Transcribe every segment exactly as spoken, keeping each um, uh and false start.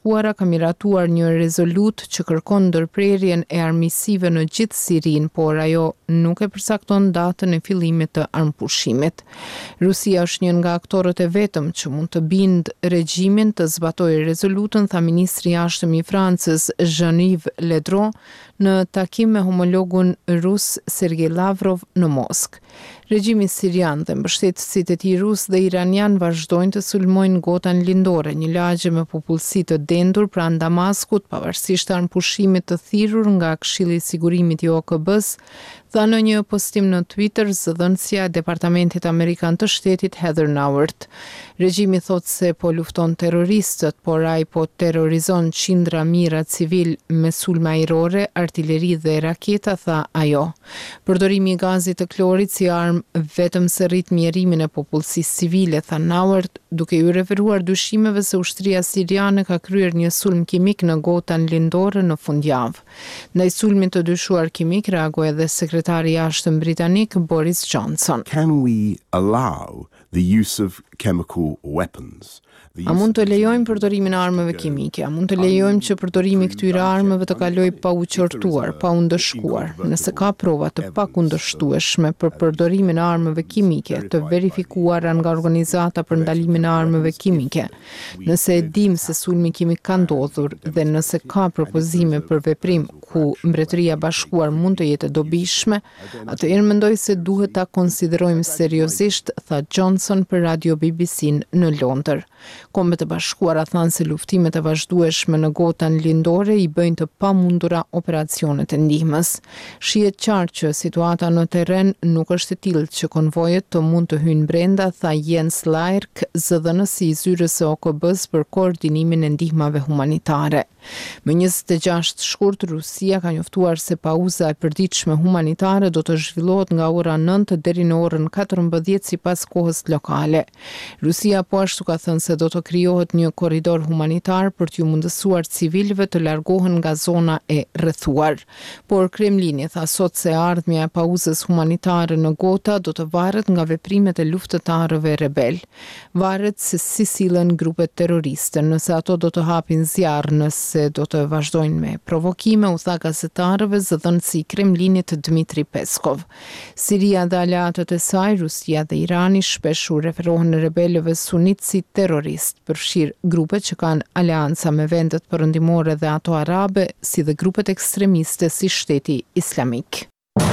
Bashkuara ka miratuar një rezolut që kërkon ndërprerjen e armiqësive në gjithë Sirinë, por ajo nuk e përcakton datën e fillimit të armpushimit. Rusia është një nga aktorët e vetëm që mund të bind regjimin të zbatojë rezolutën, tha ministri i jashtëm i Francës Jean-Yves Le Drian në takim me homologun rus Sergej Lavrov në Moskë. Regjimi sirian dhe mbështetësit e tij rus dhe iranian vazhdojnë të sulmojnë gotan lindore, një lagje me popullsi të dendur pranë Damaskut, pavarësisht armpushimit të thirrur nga Këshilli i Sigurimit i O K B-s, tha në një postim në Twitter zëdhënësja e Departamentit Amerikan të Shtetit Heather Nauert. Regjimi thot se po lufton terroristët, por ai po terrorizon qindra mijëra civil me sulme ajrore, artilleri dhe raketa, tha ajo. Përdorimi i gazit të klorit si armë vetëm se rrit mjerimin e popullsisë civile, tha Nauert, duke ju referuar dyshimeve se ushtria siriane ka kryer një sulm kimik në gotan lindore në fundjavë. Ndaj sulmit të dyshuar kimik reagoi edhe sekretari i jashtëm britanik Boris Johnson. Can we allow the use of chemical weapons? A mund të lejojmë përdorimin e armëve kimike? A mund të lejojmë që përdorimi i këtyre armëve të kalojë pa u qortuar, pa u ndëshkuar? Nëse ka prova të pakundërshtueshme për përdorimin e armëve kimike, të verifikuara nga organizata për ndalimin e armëve kimike, nëse e dim se sulmi kimik ka ndodhur dhe nëse ka propozime për veprim ku Mbretëria e Bashkuar mund të jetë e dobishme, atëherë mendoj se duhet ta konsiderojmë seriozisht, tha Johnson për Radio B B C në Londër. Kombet e Bashkuara thanë se luftimet e vazhdueshme në gotan lindore i bëjnë të pamundura operacionet e ndihmës. Shihet qartë që situata në terren nuk është e tillë që konvojet të mund të hyjnë brenda, tha Jens Laerk, zëdhënësi i zyrës së O K B-s për koordinimin e ndihmave humanitare. Më njëzet e gjashtë shkurt, Rusia ka njoftuar se pauza e përditshme humanitare do të zhvillohet nga ora nëntë deri në orën katërmbëdhjetë sipas kohës lokale. Rusia po ashtu ka thënë se do të krijohet një korridor humanitar për t'ju mundësuar civilëve të largohen nga zona e rrethuar. Por Kremlini tha sot se ardhmja e pauzës humanitare në Gota do të varet nga veprimet e luftëtarëve rebel. Varet se si sillen grupet terroriste, nëse ato do të hapin zjarr, nëse do të vazhdojnë me provokime, u tha gazetarëve zëdhënësi i Kremlinit Dmitri Peskov. Siria dhe aleatët e saj, Rusia dhe Irani, shpesh u referohen rebelëve sunit si terrorist, përfshir grupet që kanë aleanca me vendet perëndimore dhe ato arabe, si dhe grupet ekstremiste si Shteti Islamik.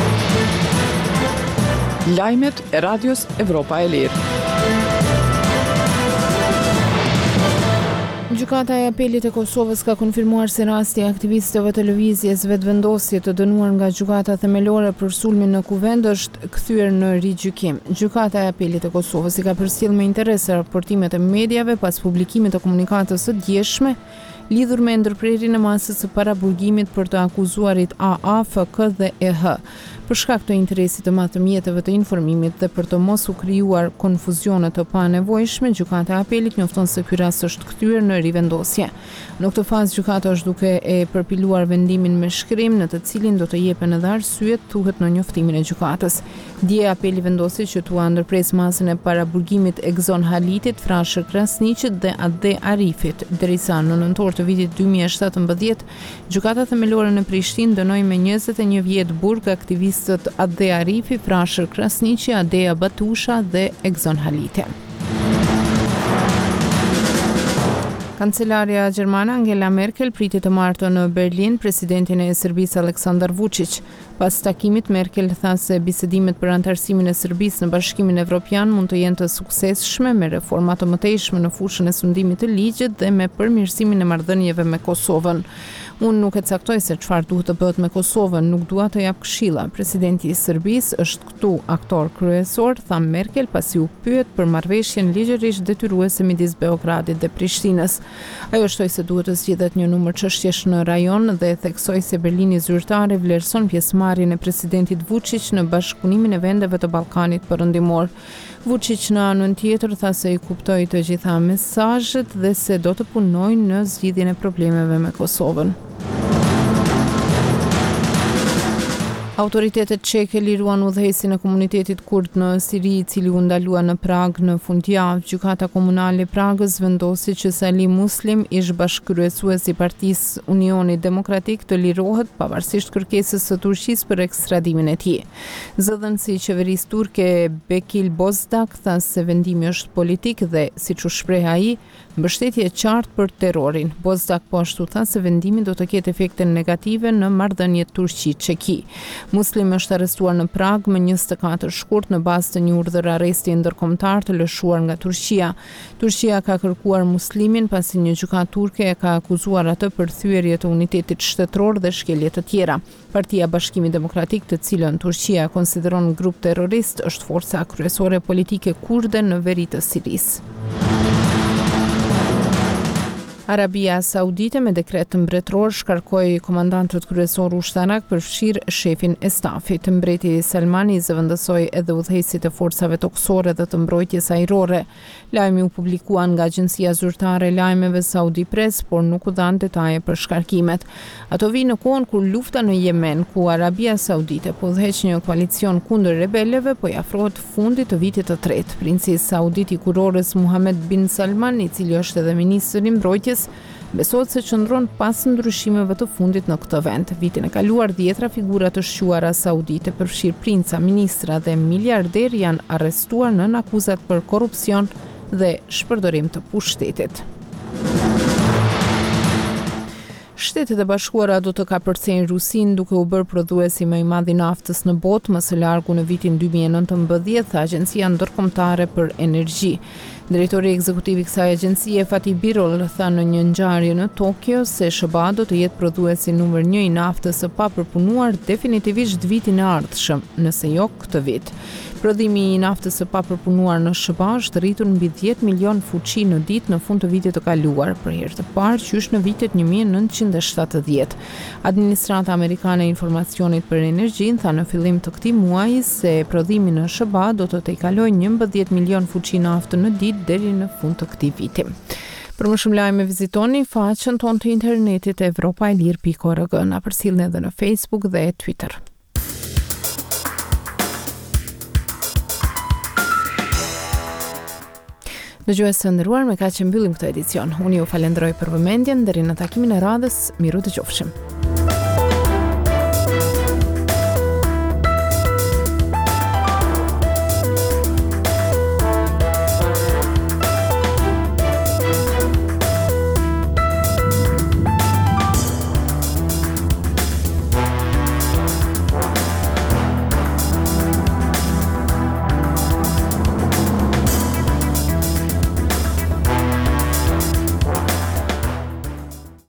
Lajmet e Radios Evropa e Lirë. Gjykata e Apelit e Kosovës ka konfirmuar se rasti i aktivistëve të lëvizjes vetëvendosje të dënuar nga Gjykata Themelore për sulmin në Kuvend është kthyer në rigjykim. Gjykata e Apelit të Kosovës i ka përcjell me interes raportimet e mediave pas publikimit të komunikatës së djeshme lidhur me ndërprerjen e masës së paraburgimit për të akuzuarit A A, F K dhe E H. Për shkak të interesit të madh të mjeteve të informimit dhe për të mos u krijuar konfuzione të panevojshme, Gjykata e Apelit njofton se ky rast është kthyer në rivendosje. Në këtë fazë gjykata është duke e përpiluar vendimin me shkrim në të cilin do të jepen edhe arsyet, thuhet në njoftimin e gjykatës. Dje Apeli vendosi që t'u ndërpres masën e paraburgimit Exon Halitit, Frashër Krasniqit dhe Ade Arifit, derisa në nëntor të vitit dy mijë e shtatëmbëdhjetë, Gjykata Themelore në Prishtinë dënoi me njëzet e një vjet burg aktivistët Ade Arifi, Frashër Krasniqi, Adea Batusha dhe Exon Haliti. Kancelaria gjermane Angela Merkel priti të martë në Berlin presidentin e Serbisë Aleksandar Vučić. Pas takimit, Merkel tha se bisedimet për antarësimin e Serbisë në Bashkimin Evropian mund të jenë të suksesshme me reforma të mëtejshme në fushën e sundimit të ligjit dhe me përmirësimin e marrëdhënieve me Kosovën. Unë nuk e caktoj se çfarë duhet të bëhet me Kosovën, nuk dua të jap këshilla. Presidenti i Serbisë është këtu aktor kryesor, tha Merkel pasi u pyet për marrëveshjen ligjërisht detyruese midis Beogradit dhe Prishtinës. Ajo shtoi se duhet të zgjidhet një numër çështjesh në rajon dhe theksoi se Berlini zyrtare vlerëson pjesëmarrjen e presidentit Vučić në bashkëpunimin e vendeve të Ballkanit Perëndimor. Vučić në anën tjetër tha se i kuptoi të gjitha mesazhet dhe se do të punojnë në zgjidhjen e problemeve me Kosovën. Autoritetet çeke liruan udhëhesin e komunitetit kurd në Siri, i cili u ndalua në Prag në fundjavë. Gjykata komunale e Pragës vendosi që Salim Muslim, ish bashkëkryesues i Partisë Unioni Demokratik, të lirohet pavarësisht kërkesës së Turqisë për ekstradimin e tij. Zëdhënësi i qeverisë turke Bekil Bozdak tha se vendimi është politik dhe, siç u shpreh ai, mbështetje e qartë për terrorin. Bozdak po ashtu tha se vendimi do të ketë efekte negative në marrëdhëniet Turqi-Çeki. Muslim është arrestuar në Prag më njëzet e katër shkurt në bazë të një urdhër arresti ndërkombëtar të lëshuar nga Turqia. Turqia ka kërkuar Muslimin pasi një gjykatë turke e ka akuzuar atë për thyerje të unitetit shtetëror dhe shkelje të tjera. Partia Bashkimi Demokratik, të cilën Turqia konsideron grup terrorist, është forca kryesore politike kurde në veri të Sirisë. Arabia Saudite me dekret mbretëror shkarkoi komandantët kryesor ushtarak për fshir shefin e stafit. Mbreti Salmani zëvendësoi edhe udhëheqësit e forcave tokësore dhe të mbrojtjes ajrore. Lajmi u publikua nga agjencia zyrtare e lajmeve Saudi Press, por nuk u dhanë detaje për shkarkimet. Ato vijnë në kohën kur lufta në Yemen, ku Arabia Saudite po udhëheq një koalicion kundër rebelëve, po i afrohet fundit të vitit të tretë. Princi saudit i kurorës Muhammed bin Salman, i cili është edhe ministri i mbrojtjes, besohet se qëndron pas ndryshimeve të fundit në këtë vend. Vitin e kaluar, dhjetra figura të shquara saudite, përfshirë princa, ministra dhe miliarder, janë arrestuar nën akuzat për korrupsion dhe shpërdorim të pushtetit. Shtetet e Bashkuara do të kapërcejnë Rusinë duke u bërë prodhuesi më i madh i naftës në botë më së largu në vitin dy mijë e nëntëmbëdhjetë, tha Agjencia Ndërkombëtare për Energji. Drejtori ekzekutiv i kësaj agjencie, Fatih Birol, tha në një ngjarje në Tokyo se sh b a do të jetë prodhuesi numër një i naftës së papërpunuar definitivisht vitin e ardhshëm, nëse jo këtë vit. Prodhimi i naftës së papërpunuar në sh b a është rritur mbi dhjetë milion fuqi në ditë në fund të vitit të kaluar, për herë të parë qysh në vitet një mijë e nëntëqind e shtatëdhjetë. Administrata Amerikane e Informacionit për Energjinë tha në fillim të këtij muaji se prodhimi në sh b a do të tejkalojë njëmbëdhjetë milion fuqi naftë në ditë deri në fund të këtij viti. Për më shumë lajme vizitoni faqen tonë të internetit evropaelir pikë org. Na përcjellni edhe në Facebook dhe Twitter. Dëgjues të nderuar, me kaq që mbyllim këtë edicion. Unë ju falenderoj për vëmendjen, deri në takimin e radhës, miru dëgjofshim.